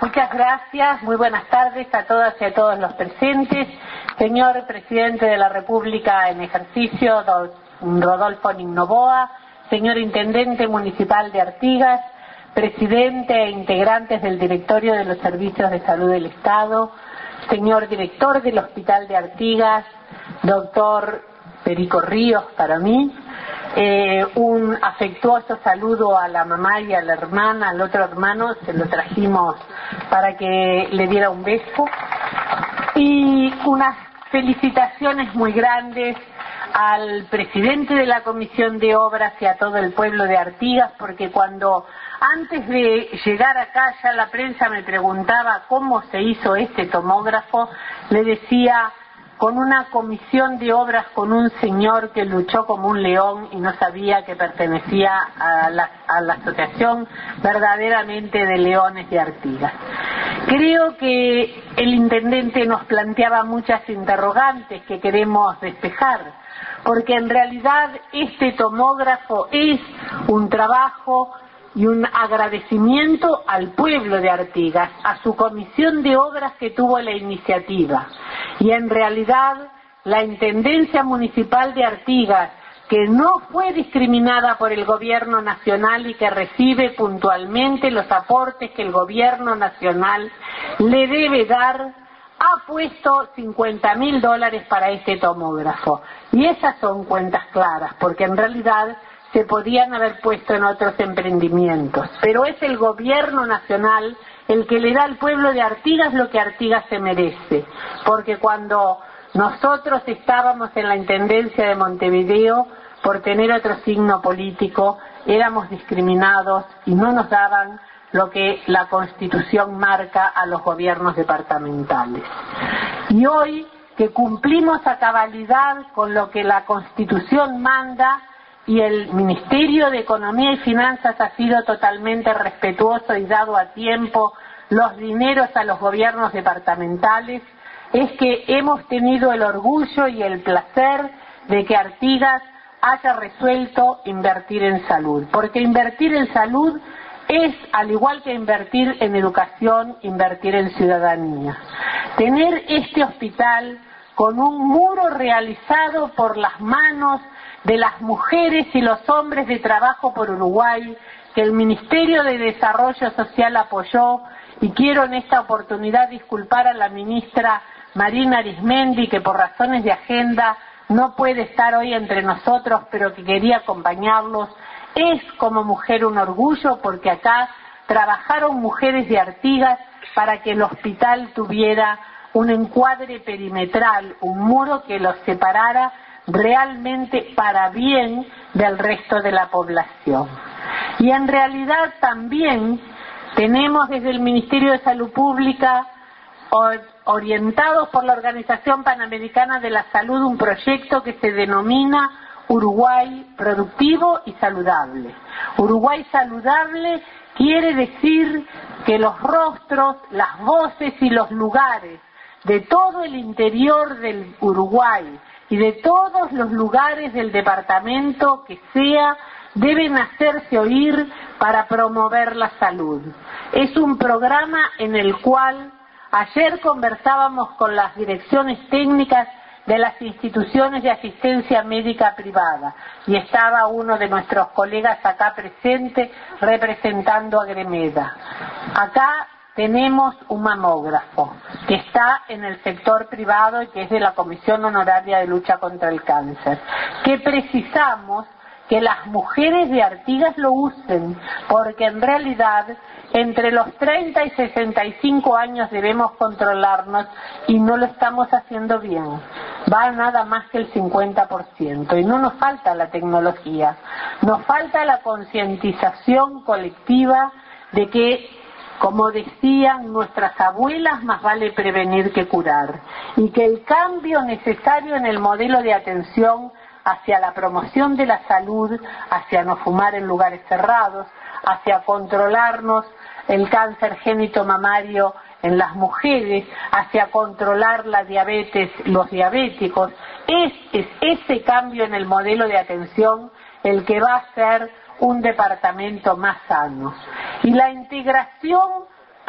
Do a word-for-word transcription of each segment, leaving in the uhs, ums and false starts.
Muchas gracias, muy buenas tardes a todas y a todos los presentes. Señor Presidente de la República en ejercicio, don Rodolfo Noboa, señor Intendente Municipal de Artigas, Presidente e integrantes del Directorio de los Servicios de Salud del Estado, señor Director del Hospital de Artigas, doctor Perico Ríos para mí, eh, un afectuoso saludo a la mamá y a la hermana, al otro hermano, se lo trajimos para que le diera un beso, y unas felicitaciones muy grandes al presidente de la Comisión de Obras y a todo el pueblo de Artigas, porque cuando antes de llegar acá ya la prensa me preguntaba cómo se hizo este tomógrafo, le decía, con una comisión de obras con un señor que luchó como un león y no sabía que pertenecía a la, a la asociación verdaderamente de leones de Artigas. Creo que el intendente nos planteaba muchas interrogantes que queremos despejar, porque en realidad este tomógrafo es un trabajo y un agradecimiento al pueblo de Artigas, a su comisión de obras que tuvo la iniciativa. Y en realidad la Intendencia Municipal de Artigas, que no fue discriminada por el gobierno nacional y que recibe puntualmente los aportes que el gobierno nacional le debe dar, ha puesto cincuenta mil dólares para este tomógrafo. Y esas son cuentas claras, porque en realidad se podían haber puesto en otros emprendimientos. Pero es el gobierno nacional el que le da al pueblo de Artigas lo que Artigas se merece. Porque cuando nosotros estábamos en la Intendencia de Montevideo, por tener otro signo político, éramos discriminados y no nos daban lo que la Constitución marca a los gobiernos departamentales. Y hoy, que cumplimos a cabalidad con lo que la Constitución manda, y el Ministerio de Economía y Finanzas ha sido totalmente respetuoso y dado a tiempo los dineros a los gobiernos departamentales, es que hemos tenido el orgullo y el placer de que Artigas haya resuelto invertir en salud, porque invertir en salud es, al igual que invertir en educación, invertir en ciudadanía. Tener este hospital con un muro realizado por las manos de las mujeres y los hombres de Trabajo por Uruguay, que el Ministerio de Desarrollo Social apoyó, y quiero en esta oportunidad disculpar a la ministra Marina Arismendi, que por razones de agenda no puede estar hoy entre nosotros, pero que quería acompañarlos. Es como mujer un orgullo, porque acá trabajaron mujeres de Artigas para que el hospital tuviera un encuadre perimetral, un muro que los separara realmente para bien del resto de la población. Y en realidad también tenemos desde el Ministerio de Salud Pública, orientados por la Organización Panamericana de la Salud, un proyecto que se denomina Uruguay Productivo y Saludable. Uruguay Saludable quiere decir que los rostros, las voces y los lugares de todo el interior del Uruguay y de todos los lugares del departamento que sea, deben hacerse oír para promover la salud. Es un programa en el cual ayer conversábamos con las direcciones técnicas de las instituciones de asistencia médica privada y estaba uno de nuestros colegas acá presente representando a Gremeda. Acá tenemos un mamógrafo que está en el sector privado y que es de la Comisión Honoraria de Lucha contra el Cáncer, que precisamos que las mujeres de Artigas lo usen, porque en realidad entre los treinta y sesenta y cinco años debemos controlarnos y no lo estamos haciendo bien. Va nada más que el cincuenta por ciento y no nos falta la tecnología, nos falta la concientización colectiva de que, como decían nuestras abuelas, más vale prevenir que curar, y que el cambio necesario en el modelo de atención hacia la promoción de la salud, hacia no fumar en lugares cerrados, hacia controlarnos el cáncer génito mamario en las mujeres, hacia controlar la diabetes, los diabéticos, es, es ese cambio en el modelo de atención el que va a ser un departamento más sano. Y la integración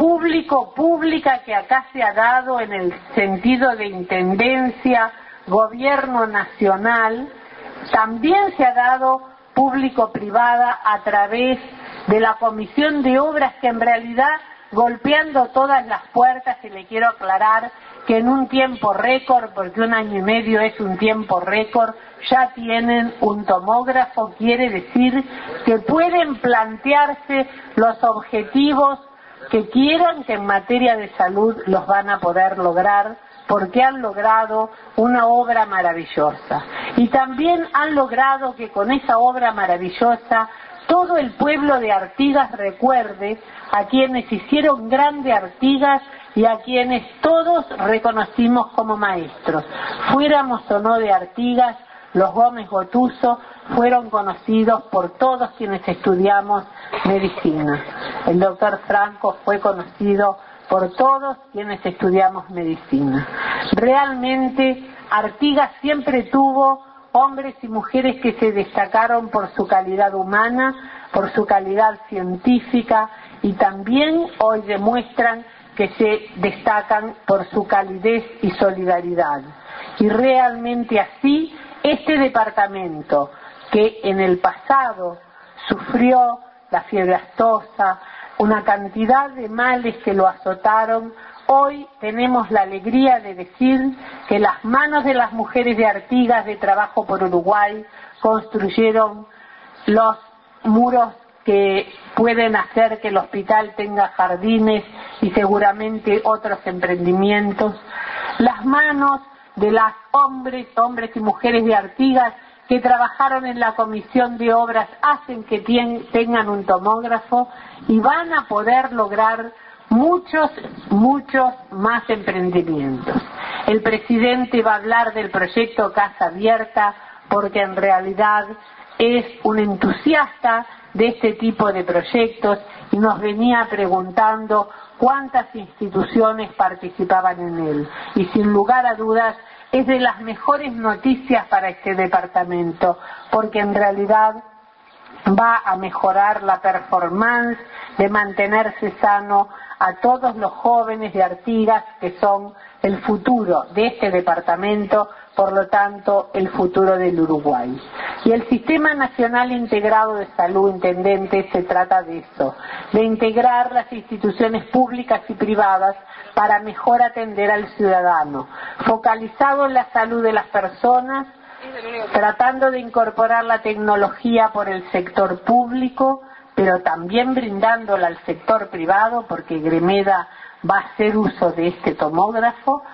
público, pública que acá se ha dado en el sentido de intendencia, gobierno nacional, también se ha dado público-privada a través de la Comisión de Obras, que en realidad, golpeando todas las puertas, y le quiero aclarar que en un tiempo récord, porque un año y medio es un tiempo récord, ya tienen un tomógrafo, quiere decir que pueden plantearse los objetivos que quieran, que en materia de salud los van a poder lograr, porque han logrado una obra maravillosa. Y también han logrado que con esa obra maravillosa todo el pueblo de Artigas recuerde a quienes hicieron grande Artigas y a quienes todos reconocimos como maestros. Fuéramos o no de Artigas, los Gómez Gotuso fueron conocidos por todos quienes estudiamos medicina. El doctor Franco fue conocido por todos quienes estudiamos medicina. Realmente Artigas siempre tuvo hombres y mujeres que se destacaron por su calidad humana, por su calidad científica, y también hoy demuestran que se destacan por su calidez y solidaridad. Y realmente así, este departamento, que en el pasado sufrió la fiebre aftosa, una cantidad de males que lo azotaron, hoy tenemos la alegría de decir que las manos de las mujeres de Artigas de Trabajo por Uruguay construyeron los muros que pueden hacer que el hospital tenga jardines y seguramente otros emprendimientos. Las manos de las hombres, hombres y mujeres de Artigas que trabajaron en la Comisión de Obras hacen que tengan un tomógrafo y van a poder lograr muchos, muchos más emprendimientos. El presidente va a hablar del proyecto Casa Abierta porque en realidad es un entusiasta de este tipo de proyectos y nos venía preguntando cuántas instituciones participaban en él. Y sin lugar a dudas es de las mejores noticias para este departamento, porque en realidad va a mejorar la performance de mantenerse sano a todos los jóvenes de Artigas, que son el futuro de este departamento, por lo tanto el futuro del Uruguay. Y el Sistema Nacional Integrado de Salud, intendente, se trata de eso, de integrar las instituciones públicas y privadas para mejor atender al ciudadano, focalizado en la salud de las personas, tratando de incorporar la tecnología por el sector público, pero también brindándola al sector privado, porque Gremeda va a hacer uso de este tomógrafo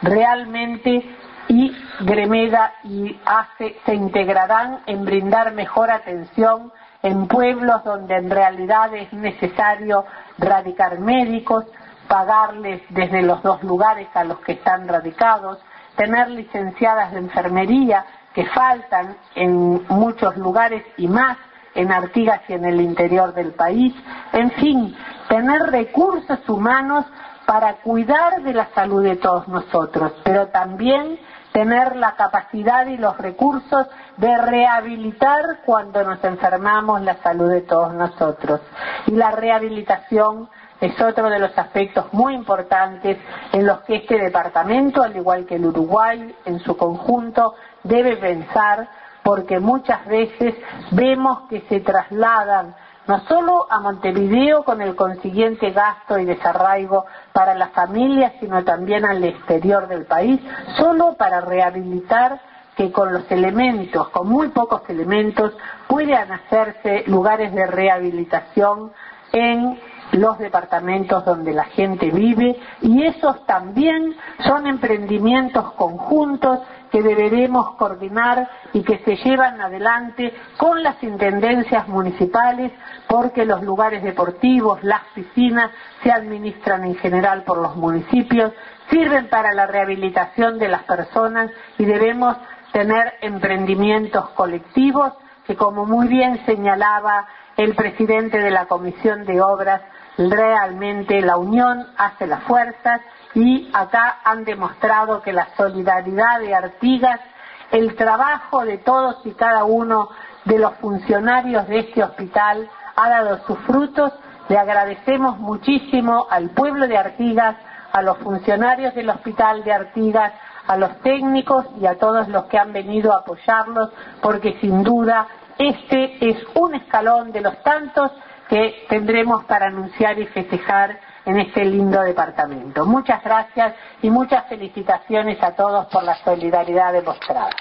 realmente, y Gremeda y ACE se integrarán en brindar mejor atención en pueblos donde en realidad es necesario radicar médicos, pagarles desde los dos lugares a los que están radicados, tener licenciadas de enfermería que faltan en muchos lugares y más en Artigas y en el interior del país, en fin, tener recursos humanos para cuidar de la salud de todos nosotros, pero también tener la capacidad y los recursos de rehabilitar cuando nos enfermamos la salud de todos nosotros. Y la rehabilitación es otro de los aspectos muy importantes en los que este departamento, al igual que el Uruguay en su conjunto, debe pensar, porque muchas veces vemos que se trasladan no solo a Montevideo con el consiguiente gasto y desarraigo para las familias, sino también al exterior del país, solo para rehabilitar, que con los elementos, con muy pocos elementos, puedan hacerse lugares de rehabilitación en los departamentos donde la gente vive, y esos también son emprendimientos conjuntos que deberemos coordinar y que se llevan adelante con las intendencias municipales, porque los lugares deportivos, las piscinas, se administran en general por los municipios, sirven para la rehabilitación de las personas y debemos tener emprendimientos colectivos que, como muy bien señalaba el presidente de la Comisión de Obras, realmente la unión hace las fuerzas, y acá han demostrado que la solidaridad de Artigas, el trabajo de todos y cada uno de los funcionarios de este hospital ha dado sus frutos, Le agradecemos muchísimo al pueblo de Artigas, a los funcionarios del Hospital de Artigas, a los técnicos y a todos los que han venido a apoyarlos, porque sin duda este es un escalón de los tantos que tendremos para anunciar y festejar en este lindo departamento. Muchas gracias y muchas felicitaciones a todos por la solidaridad demostrada.